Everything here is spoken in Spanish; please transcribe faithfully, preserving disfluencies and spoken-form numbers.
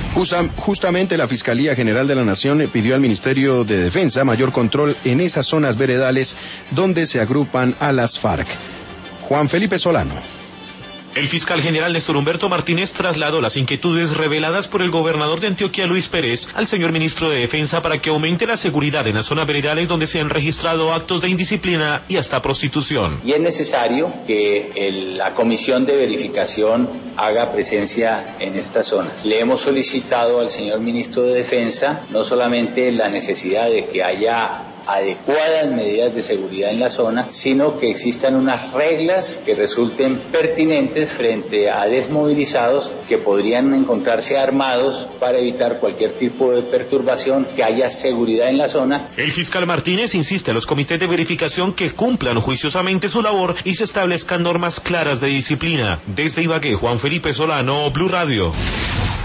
Justa, justamente la Fiscalía General de la Nación pidió al Ministerio de Defensa mayor control en esas zonas veredales donde se agrupan a las FARC. Juan Felipe Solano. El fiscal general Néstor Humberto Martínez trasladó las inquietudes reveladas por el gobernador de Antioquia, Luis Pérez, al señor ministro de Defensa para que aumente la seguridad en las zonas veredales donde se han registrado actos de indisciplina y hasta prostitución. Y es necesario que el, la comisión de verificación haga presencia en estas zonas. Le hemos solicitado al señor ministro de Defensa no solamente la necesidad de que haya adecuadas medidas de seguridad en la zona, sino que existan unas reglas que resulten pertinentes frente a desmovilizados que podrían encontrarse armados para evitar cualquier tipo de perturbación, que haya seguridad en la zona. El fiscal Martínez insiste a los comités de verificación que cumplan juiciosamente su labor y se establezcan normas claras de disciplina. Desde Ibagué, Juan Felipe Solano, Blue Radio.